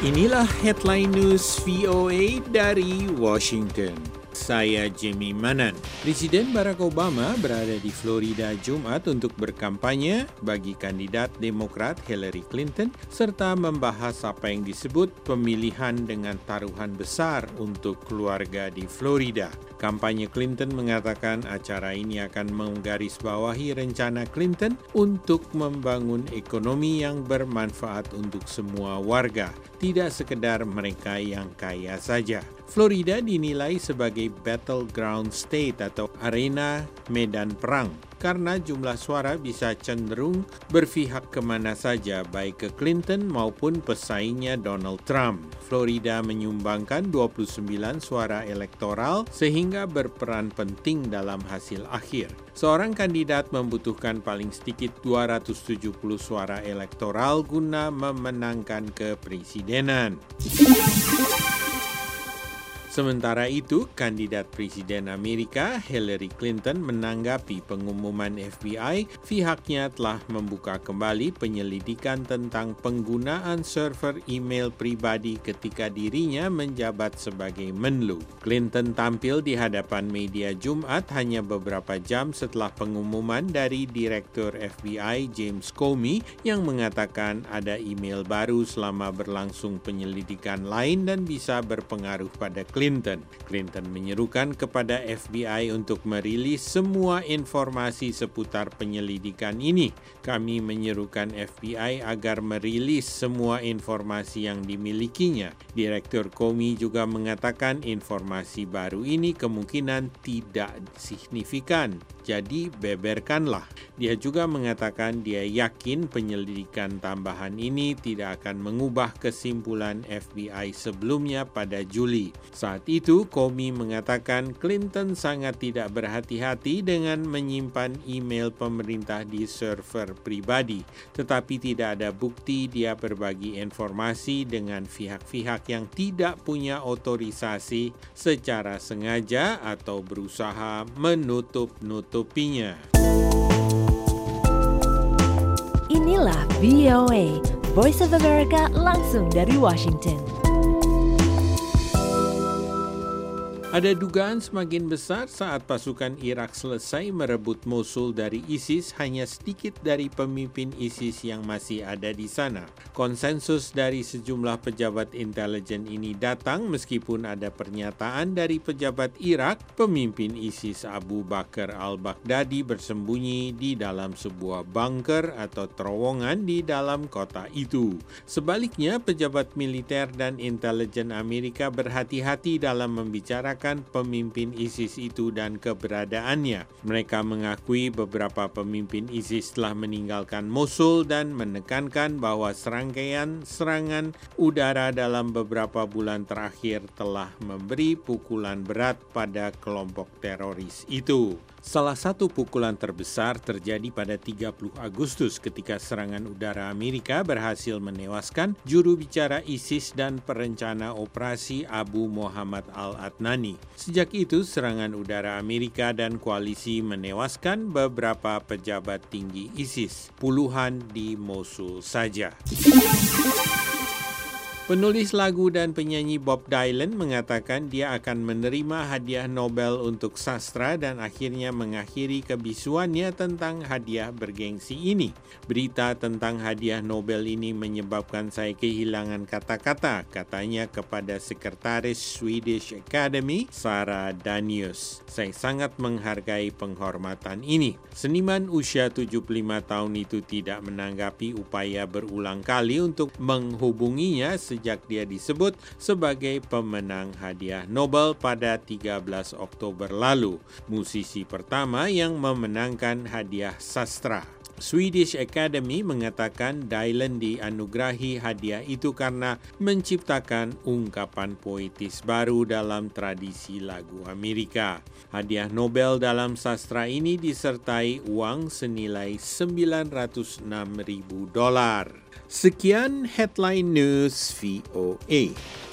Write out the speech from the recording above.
Inilah headline news VOA dari Washington. Saya Jimmy Manan. Presiden Barack Obama berada di Florida Jumat untuk berkampanye bagi kandidat Demokrat Hillary Clinton serta membahas apa yang disebut pemilihan dengan taruhan besar untuk keluarga di Florida. Kampanye Clinton mengatakan acara ini akan menggarisbawahi rencana Clinton untuk membangun ekonomi yang bermanfaat untuk semua warga, tidak sekedar mereka yang kaya saja. Florida dinilai sebagai battleground state atau arena medan perang karena jumlah suara bisa cenderung berpihak kemana saja, baik ke Clinton maupun pesaingnya Donald Trump. Florida menyumbangkan 29 suara elektoral sehingga berperan penting dalam hasil akhir. Seorang kandidat membutuhkan paling sedikit 270 suara elektoral guna memenangkan kepresidenan. Sementara itu, kandidat Presiden Amerika Hillary Clinton menanggapi pengumuman FBI, pihaknya telah membuka kembali penyelidikan tentang penggunaan server email pribadi ketika dirinya menjabat sebagai Menlu. Clinton tampil di hadapan media Jumat hanya beberapa jam setelah pengumuman dari Direktur FBI James Comey yang mengatakan ada email baru selama berlangsung penyelidikan lain dan bisa berpengaruh pada Clinton. Clinton menyerukan kepada FBI untuk merilis semua informasi seputar penyelidikan ini. Kami menyerukan FBI agar merilis semua informasi yang dimilikinya. Direktur Comey juga mengatakan informasi baru ini kemungkinan tidak signifikan. Jadi beberkanlah. Dia juga mengatakan dia yakin penyelidikan tambahan ini tidak akan mengubah kesimpulan FBI sebelumnya pada Juli. Saat itu, Comey mengatakan Clinton sangat tidak berhati-hati dengan menyimpan email pemerintah di server pribadi, tetapi tidak ada bukti dia berbagi informasi dengan pihak-pihak yang tidak punya otorisasi secara sengaja atau berusaha menutup-nutupinya. Inilah VOA, Voice of America langsung dari Washington. Ada dugaan semakin besar saat pasukan Irak selesai merebut Mosul dari ISIS, hanya sedikit dari pemimpin ISIS yang masih ada di sana. Konsensus dari sejumlah pejabat intelijen ini datang meskipun ada pernyataan dari pejabat Irak, pemimpin ISIS Abu Bakar al-Baghdadi bersembunyi di dalam sebuah bunker atau terowongan di dalam kota itu. Sebaliknya, pejabat militer dan intelijen Amerika berhati-hati dalam membicarakan pemimpin ISIS itu dan keberadaannya. Mereka mengakui beberapa pemimpin ISIS telah meninggalkan Mosul dan menekankan bahwa serangkaian serangan udara dalam beberapa bulan terakhir telah memberi pukulan berat pada kelompok teroris itu. Salah satu pukulan terbesar terjadi pada 30 Agustus ketika serangan udara Amerika berhasil menewaskan juru bicara ISIS dan perencana operasi Abu Muhammad al-Adnani. Sejak itu, serangan udara Amerika dan koalisi menewaskan beberapa pejabat tinggi ISIS, puluhan di Mosul saja. Penulis lagu dan penyanyi Bob Dylan mengatakan dia akan menerima hadiah Nobel untuk sastra dan akhirnya mengakhiri kebisuannya tentang hadiah bergengsi ini. Berita tentang hadiah Nobel ini menyebabkan saya kehilangan kata-kata, katanya kepada sekretaris Swedish Academy, Sara Danius. Saya sangat menghargai penghormatan ini. Seniman usia 75 tahun itu tidak menanggapi upaya berulang kali untuk menghubunginya sejak dia disebut sebagai pemenang hadiah Nobel pada 13 Oktober lalu, musisi pertama yang memenangkan hadiah sastra. Swedish Academy mengatakan Dylan dianugerahi hadiah itu karena menciptakan ungkapan poetis baru dalam tradisi lagu Amerika. Hadiah Nobel dalam sastra ini disertai uang senilai $906.000. Sekian Headline News VOA.